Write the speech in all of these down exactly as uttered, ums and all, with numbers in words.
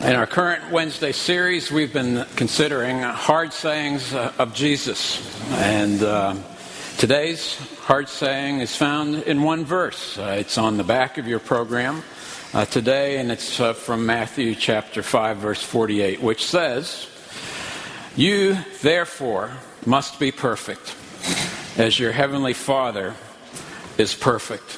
In our current Wednesday series, we've been considering hard sayings uh, of Jesus. And uh, today's hard saying is found in one verse. Uh, it's on the back of your program uh, today, and it's uh, from Matthew chapter five, verse forty-eight, which says, "You, therefore, must be perfect, as your heavenly Father is perfect."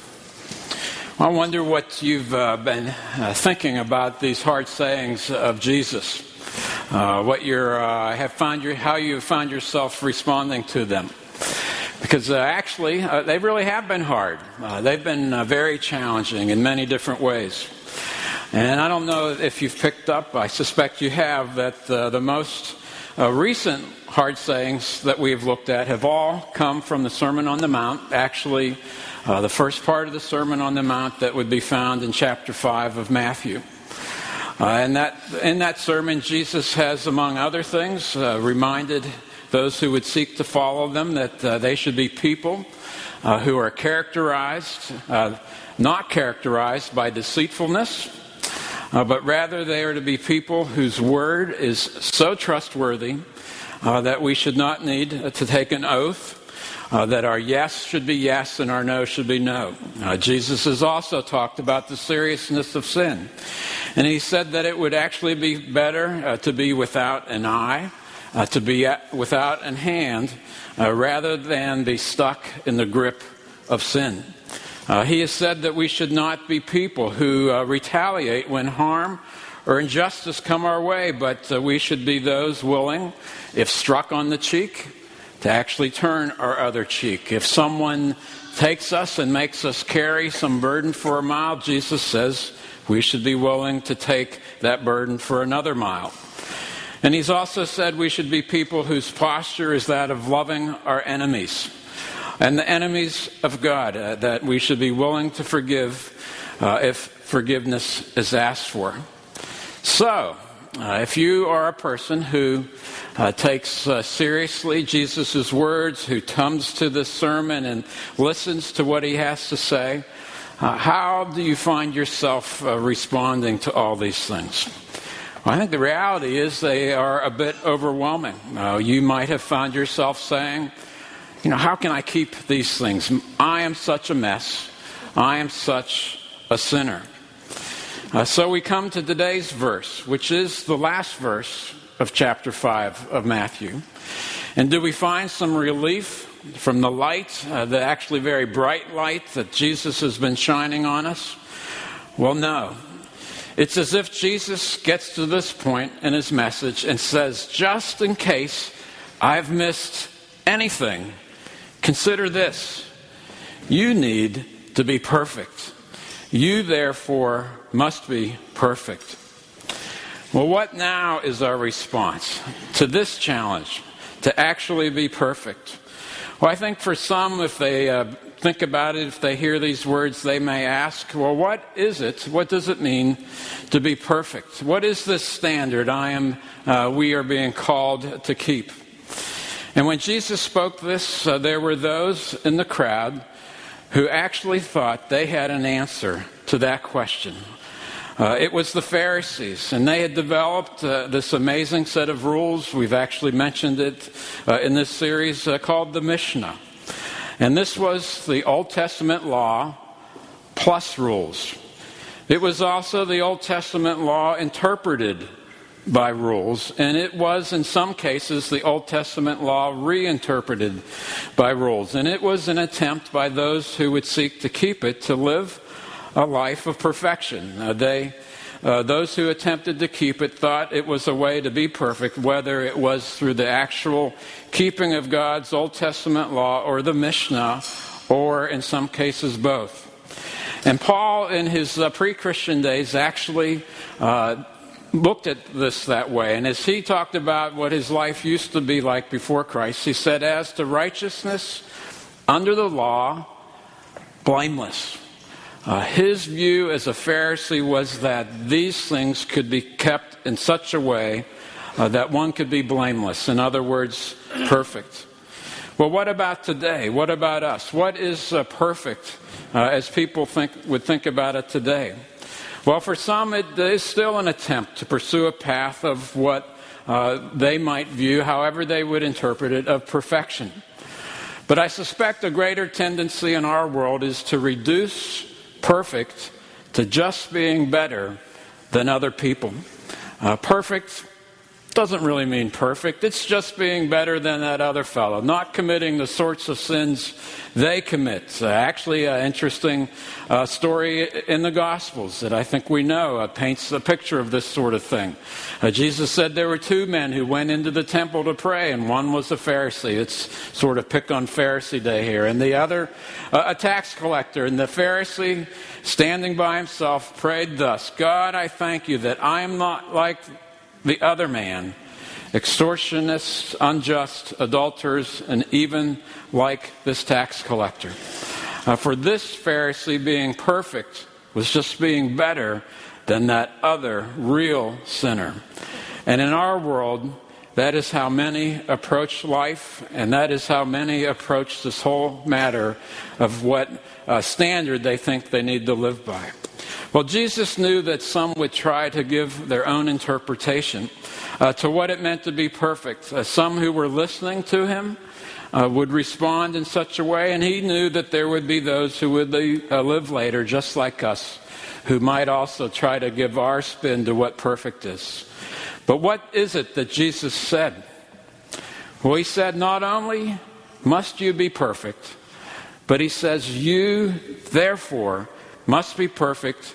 I wonder what you've uh, been uh, thinking about these hard sayings of Jesus. Uh, what you're uh, have found your how you have found yourself responding to them, because uh, actually uh, they really have been hard. Uh, they've been uh, very challenging in many different ways. And I don't know if you've picked up. I suspect you have that uh, the most uh, recent hard sayings that we've looked at have all come from the Sermon on the Mount. Actually, Uh, the first part of the Sermon on the Mount that would be found in chapter five of Matthew. Uh, and that in that sermon, Jesus has, among other things, uh, reminded those who would seek to follow them that uh, they should be people uh, who are characterized, uh, not characterized by deceitfulness, uh, but rather they are to be people whose word is so trustworthy uh, that we should not need to take an oath. Uh, that our yes should be yes and our no should be no. Uh, Jesus has also talked about the seriousness of sin. And he said that it would actually be better uh, to be without an eye, uh, to be at, without an hand, uh, rather than be stuck in the grip of sin. Uh, he has said that we should not be people who uh, retaliate when harm or injustice come our way, but uh, we should be those willing, if struck on the cheek, to actually turn our other cheek. If someone takes us and makes us carry some burden for a mile, Jesus says we should be willing to take that burden for another mile. And he's also said we should be people whose posture is that of loving our enemies and the enemies of God, uh, that we should be willing to forgive uh, if forgiveness is asked for. So, Uh, if you are a person who uh, takes uh, seriously Jesus' words, who comes to this sermon and listens to what he has to say, uh, how do you find yourself uh, responding to all these things? Well, I think the reality is they are a bit overwhelming. Uh, you might have found yourself saying, you know, how can I keep these things? I am such a mess. I am such a sinner. Uh, so we come to today's verse, which is the last verse of chapter five of Matthew. And do we find some relief from the light, uh, the actually very bright light that Jesus has been shining on us? Well, no. It's as if Jesus gets to this point in his message and says, just in case I've missed anything, consider this. You need to be perfect. You, therefore, must be perfect. Well, what now is our response to this challenge, to actually be perfect? Well, I think for some, if they uh, think about it, if they hear these words, they may ask, well, what is it? What does it mean to be perfect? What is this standard I am, uh, we are being called to keep? And when Jesus spoke this, uh, there were those in the crowd who actually thought they had an answer to that question. Uh, it was the Pharisees, and they had developed uh, this amazing set of rules. We've actually mentioned it uh, in this series uh, called the Mishnah. And this was the Old Testament law plus rules. It was also the Old Testament law interpreted by rules, and it was in some cases the Old Testament law reinterpreted by rules. And it was an attempt by those who would seek to keep it to live a life of perfection. Uh, they, uh, those who attempted to keep it thought it was a way to be perfect, whether it was through the actual keeping of God's Old Testament law or the Mishnah, or in some cases both. And Paul, in his uh, pre-Christian days, actually uh, looked at this that way. And as he talked about what his life used to be like before Christ, he said, as to righteousness under the law, blameless. Uh, his view as a Pharisee was that these things could be kept in such a way uh, that one could be blameless. In other words, perfect. Well, what about today? What about us? What is uh, perfect uh, as people think would think about it today? Well, for some, it is still an attempt to pursue a path of what uh, they might view, however they would interpret it, of perfection. But I suspect a greater tendency in our world is to reduce perfect to just being better than other people. Uh, perfect doesn't really mean perfect. It's just being better than that other fellow, not committing the sorts of sins they commit. Uh, actually, an interesting uh, story in the Gospels that I think we know uh, paints a picture of this sort of thing. Uh, Jesus said there were two men who went into the temple to pray, and one was a Pharisee. It's sort of pick on Pharisee day here. And the other, uh, a tax collector. And the Pharisee, standing by himself, prayed thus, "God, I thank you that I am not like the other man, extortionists, unjust, adulterers, and even like this tax collector." Uh, for this Pharisee, being perfect was just being better than that other real sinner. And in our world, that is how many approach life, and that is how many approach this whole matter of what uh, standard they think they need to live by. Well, Jesus knew that some would try to give their own interpretation uh, to what it meant to be perfect. Uh, some who were listening to him uh, would respond in such a way, and he knew that there would be those who would uh, live later, just like us, who might also try to give our spin to what perfect is. But what is it that Jesus said? Well, he said, not only must you be perfect, but he says, you, therefore, must be perfect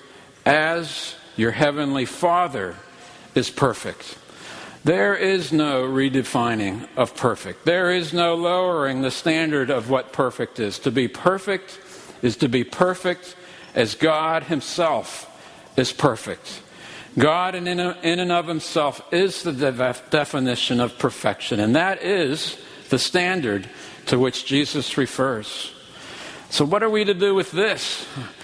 as your heavenly Father is perfect. There is no redefining of perfect. There is no lowering the standard of what perfect is. To be perfect is to be perfect as God himself is perfect. God in, in and of himself is the de- definition of perfection, and that is the standard to which Jesus refers. So what are we to do with this?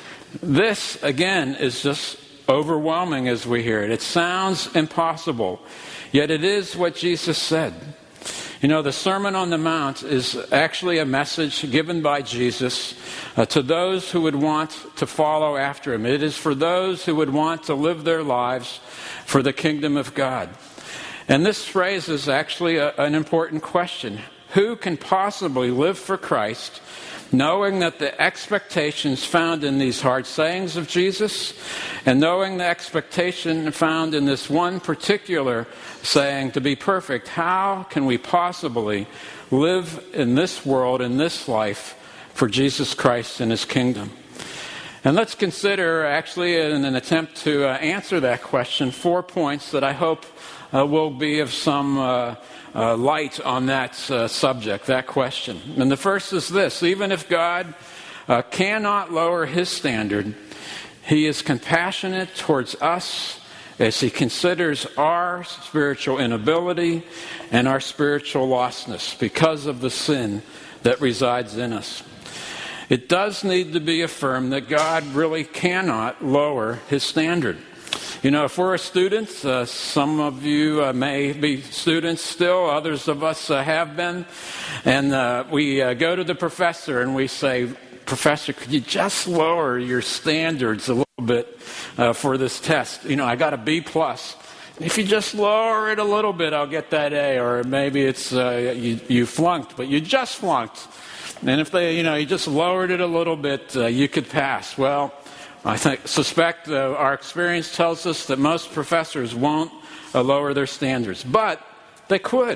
This, again, is just overwhelming as we hear it. It sounds impossible, yet it is what Jesus said. You know, the Sermon on the Mount is actually a message given by Jesus uh, to those who would want to follow after him. It is for those who would want to live their lives for the kingdom of God. And this phrase is actually a, an important question. Who can possibly live for Christ, knowing that the expectations found in these hard sayings of Jesus, and knowing the expectation found in this one particular saying to be perfect? How can we possibly live in this world, in this life, for Jesus Christ and his kingdom? And let's consider, actually, in an attempt to uh, answer that question, four points that I hope uh, will be of some uh, uh, light on that uh, subject, that question. And the first is this: even if God uh, cannot lower his standard, he is compassionate towards us as he considers our spiritual inability and our spiritual lostness because of the sin that resides in us. It does need to be affirmed that God really cannot lower his standard. You know, if we're a student, uh, some of you uh, may be students still, others of us uh, have been, and uh, we uh, go to the professor and we say, "Professor, could you just lower your standards a little bit uh, for this test? You know, I got a B plus. If you just lower it a little bit, I'll get that A." Or maybe it's uh, you, you flunked, but you just flunked. And if they, you know, you just lowered it a little bit, uh, you could pass. Well, I think, suspect uh, our experience tells us that most professors won't uh, lower their standards, but they could.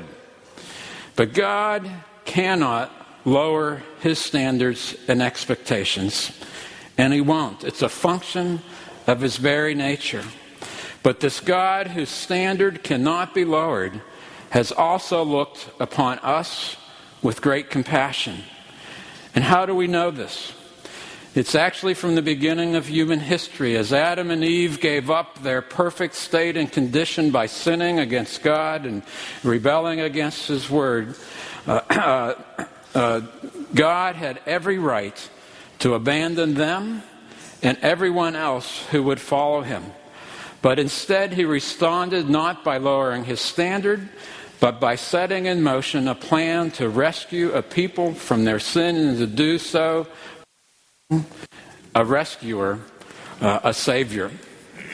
But God cannot lower his standards and expectations, and he won't. It's a function of his very nature. But this God whose standard cannot be lowered has also looked upon us with great compassion. And how do we know this? It's actually from the beginning of human history, as Adam and Eve gave up their perfect state and condition by sinning against God and rebelling against his word. Uh, uh, uh, God had every right to abandon them and everyone else who would follow him. But instead he responded not by lowering his standard, but by setting in motion a plan to rescue a people from their sin, and to do so, a rescuer, uh, a savior.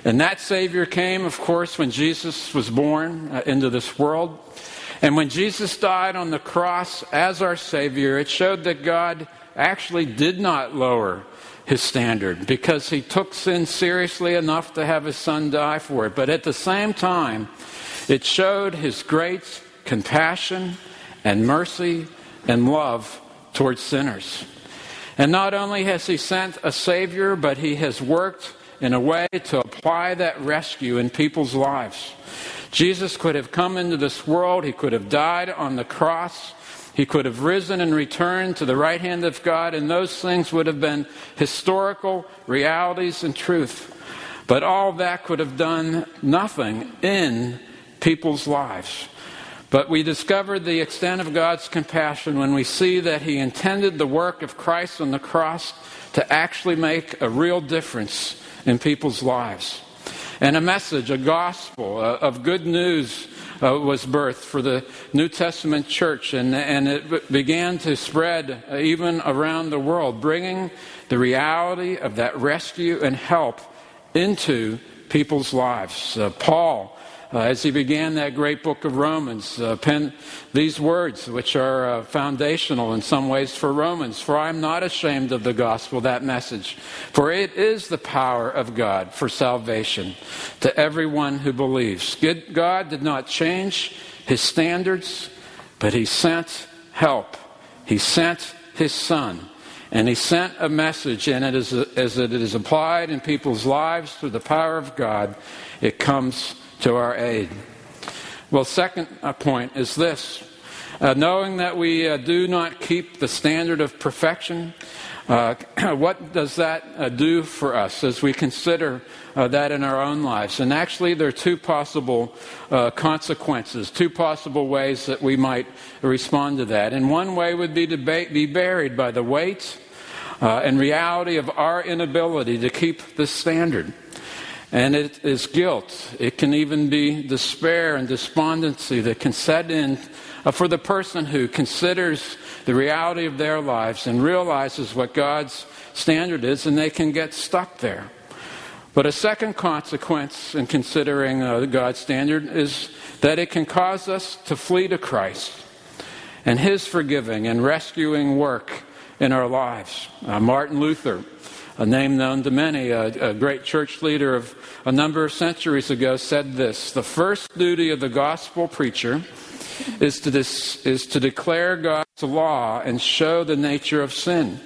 And that Savior came, of course, when Jesus was born uh, into this world. And when Jesus died on the cross as our Savior, it showed that God actually did not lower his standard, because he took sin seriously enough to have his Son die for it. But at the same time, it showed his great compassion and mercy and love towards sinners. And not only has he sent a Savior, but he has worked in a way to apply that rescue in people's lives. Jesus could have come into this world. He could have died on the cross. He could have risen and returned to the right hand of God, and those things would have been historical realities and truth. But all that could have done nothing in people's lives. But we discover the extent of God's compassion when we see that he intended the work of Christ on the cross to actually make a real difference in people's lives. And a message, a gospel uh, of good news uh, was birthed for the New Testament church, and, and it began to spread uh, even around the world, bringing the reality of that rescue and help into people's lives. Uh, Paul, Uh, as he began that great book of Romans, uh, penned these words, which are uh, foundational in some ways for Romans. For I am not ashamed of the gospel, that message. For it is the power of God for salvation to everyone who believes. God did not change his standards, but he sent help. He sent his Son. And he sent a message, and it is, as it is applied in people's lives through the power of God, it comes to our aid. Well, second uh, point is this. Uh, knowing that we uh, do not keep the standard of perfection, uh, what does that uh, do for us as we consider uh, that in our own lives? And actually, there are two possible uh, consequences, two possible ways that we might respond to that. And one way would be to ba- be buried by the weight uh, and reality of our inability to keep this standard. And it is guilt. It can even be despair and despondency that can set in uh, for the person who considers the reality of their lives and realizes what God's standard is, and they can get stuck there. But a second consequence in considering uh, God's standard is that it can cause us to flee to Christ and his forgiving and rescuing work in our lives. Uh, Martin Luther, a name known to many, a, a great church leader of a number of centuries ago, said this: the first duty of the gospel preacher is to, dis, is to declare God's law and show the nature of sin.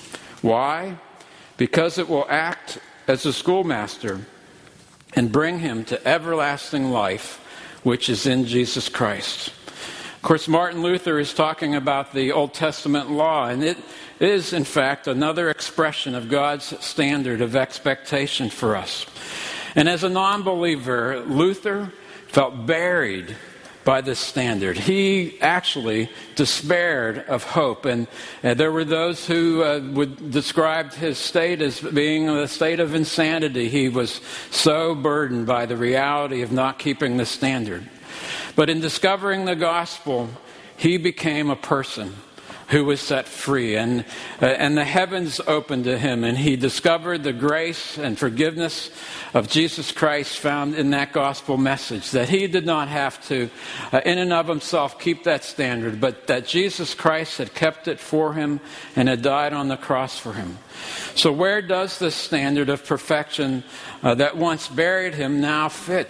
Why? Because it will act as a schoolmaster and bring him to everlasting life, which is in Jesus Christ. Of course, Martin Luther is talking about the Old Testament law, and it is, in fact, another expression of God's standard of expectation for us. And as a non-believer, Luther felt buried by this standard. He actually despaired of hope, and uh, there were those who uh, would describe his state as being a state of insanity. He was so burdened by the reality of not keeping the standard. But in discovering the gospel, he became a person who was set free, and uh, and the heavens opened to him, and he discovered the grace and forgiveness of Jesus Christ found in that gospel message, that he did not have to, uh, in and of himself, keep that standard, but that Jesus Christ had kept it for him and had died on the cross for him. So where does this standard of perfection uh, that once buried him now fit?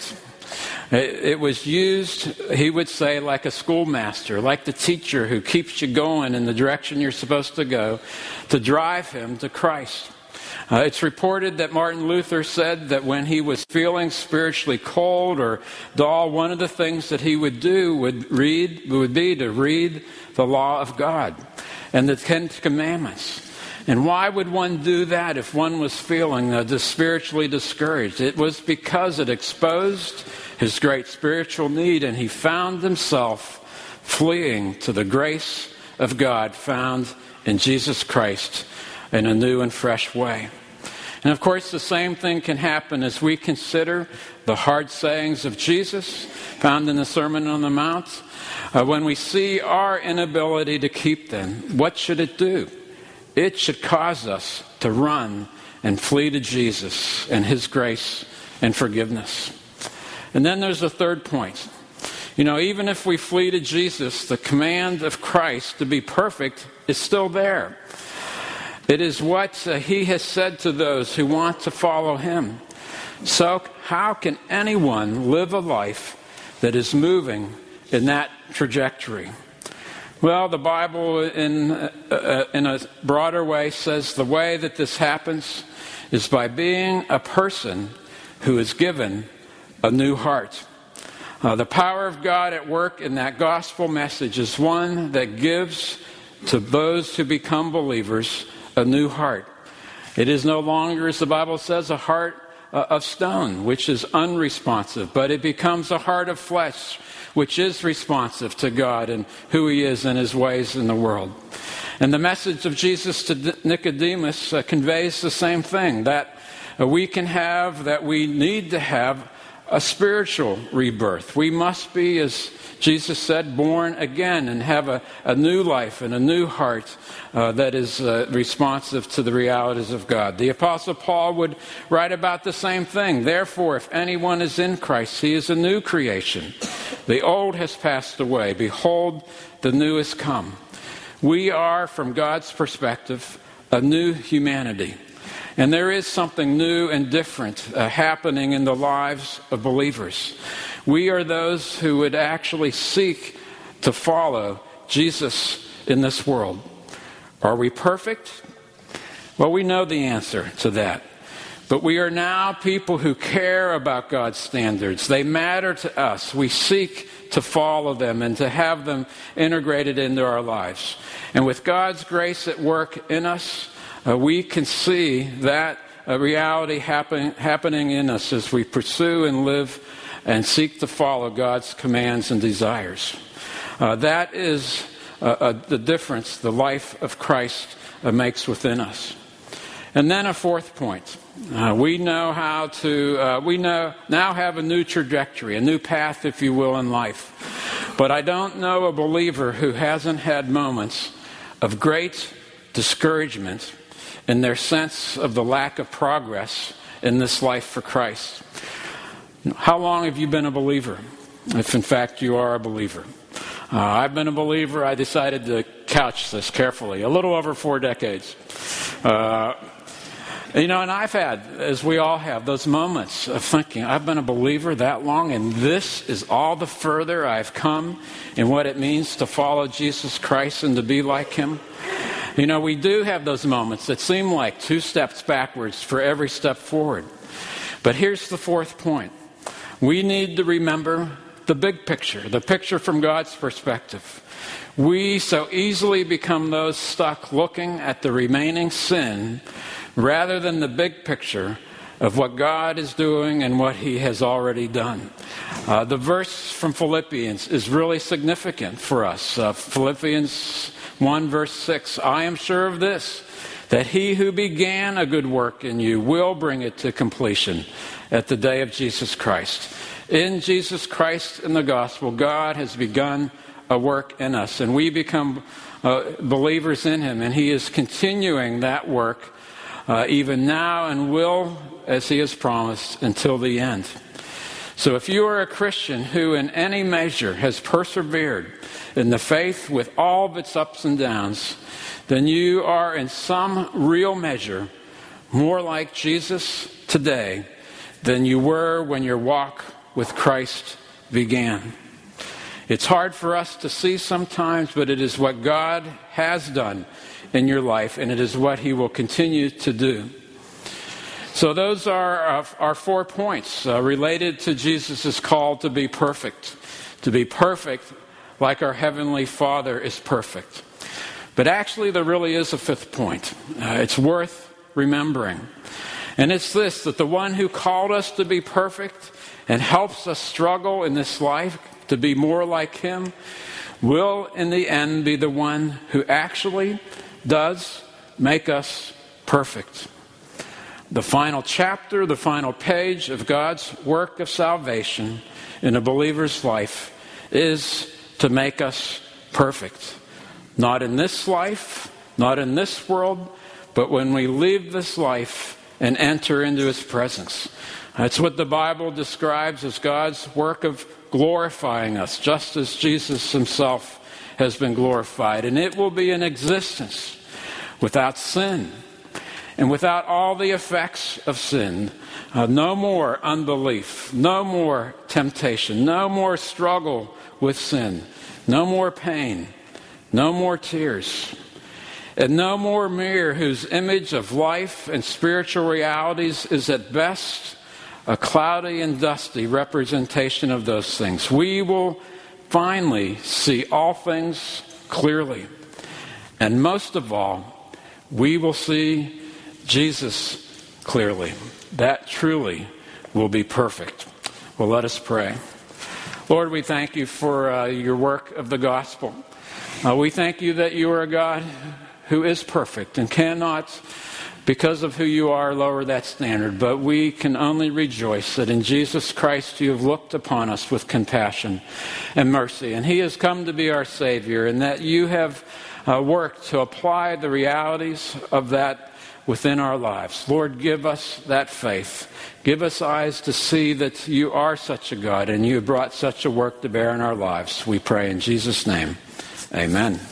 It, it was used, he would say, like a schoolmaster, like the teacher who keeps you going in the direction you're supposed to go, to drive him to Christ. Uh, it's reported that Martin Luther said that when he was feeling spiritually cold or dull, one of the things that he would do would read would be to read the law of God and the Ten Commandments. And why would one do that if one was feeling uh, just spiritually discouraged? It was because it exposed his great spiritual need, and he found himself fleeing to the grace of God found in Jesus Christ in a new and fresh way. And of course, the same thing can happen as we consider the hard sayings of Jesus found in the Sermon on the Mount. Uh, when we see our inability to keep them, what should it do? It should cause us to run and flee to Jesus and his grace and forgiveness. And then there's a third point. You know, even if we flee to Jesus, the command of Christ to be perfect is still there. It is what uh, he has said to those who want to follow him. So how can anyone live a life that is moving in that trajectory? Well, the Bible in, uh, in a broader way says the way that this happens is by being a person who is given a new heart. Uh, the power of God at work in that gospel message is one that gives to those who become believers a new heart. It is no longer, as the Bible says, a heart uh, of stone, which is unresponsive, but it becomes a heart of flesh, which is responsive to God and who he is and his ways in the world. And the message of Jesus to Nicodemus uh, conveys the same thing, that uh, we can have, that we need to have a spiritual rebirth. We must be, as Jesus said, born again and have a, a new life and a new heart uh, that is uh, responsive to the realities of God. The Apostle Paul would write about the same thing. Therefore, if anyone is in Christ, he is a new creation. The old has passed away. Behold, the new has come. We are, from God's perspective, a new humanity. And there is something new and different uh, happening in the lives of believers. We are those who would actually seek to follow Jesus in this world. Are we perfect? Well, we know the answer to that. But we are now people who care about God's standards. They matter to us. We seek to follow them and to have them integrated into our lives. And with God's grace at work in us, uh, we can see that uh, reality happen, happening in us as we pursue and live and seek to follow God's commands and desires. Uh, that is uh, uh, the difference the life of Christ uh, makes within us. And then a fourth point. Uh, we know how to, uh, we know now have a new trajectory, a new path, if you will, in life. But I don't know a believer who hasn't had moments of great discouragement in their sense of the lack of progress in this life for Christ. How long have you been a believer, if in fact you are a believer? Uh, I've been a believer. I decided to couch this carefully. A little over four decades. Uh, you know, and I've had, as we all have, those moments of thinking, I've been a believer that long, and this is all the further I've come in what it means to follow Jesus Christ and to be like him. You know, we do have those moments that seem like two steps backwards for every step forward. But here's the fourth point. We need to remember the big picture, the picture from God's perspective. We so easily become those stuck looking at the remaining sin rather than the big picture of what God is doing and what he has already done. Uh, the verse from Philippians is really significant for us. Uh, Philippians one verse six, I am sure of this, that he who began a good work in you will bring it to completion at the day of Jesus Christ. In Jesus Christ in the gospel, God has begun a work in us, and we become uh, believers in him, and he is continuing that work uh, even now and will, as he has promised, until the end. So if you are a Christian who in any measure has persevered in the faith with all of its ups and downs, then you are in some real measure more like Jesus today than you were when your walk with Christ began. It's hard for us to see sometimes, but it is what God has done in your life, and it is what he will continue to do. So those are our, our four points uh, related to Jesus' call to be perfect. To be perfect like our Heavenly Father is perfect. But actually there really is a fifth point. Uh, it's worth remembering. And it's this, that the one who called us to be perfect and helps us struggle in this life to be more like him will in the end be the one who actually does make us perfect. The final chapter, the final page of God's work of salvation in a believer's life is to make us perfect. Not in this life, not in this world, but when we leave this life and enter into his presence. That's what the Bible describes as God's work of glorifying us, just as Jesus himself has been glorified. And it will be an existence without sin and without all the effects of sin. Uh, no more unbelief, no more temptation, no more struggle with sin, no more pain, no more tears, and no more mirror whose image of life and spiritual realities is at best a cloudy and dusty representation of those things. We will finally see all things clearly. And most of all, we will see Jesus clearly. That truly will be perfect. Well, let us pray. Lord, we thank you for uh, your work of the gospel. Uh, we thank you that you are a God who is perfect and cannot, because of who you are, lower that standard. But we can only rejoice that in Jesus Christ you have looked upon us with compassion and mercy. And he has come to be our Savior, and that you have uh, worked to apply the realities of that within our lives. Lord, give us that faith. Give us eyes to see that you are such a God and you have brought such a work to bear in our lives. We pray in Jesus' name. Amen.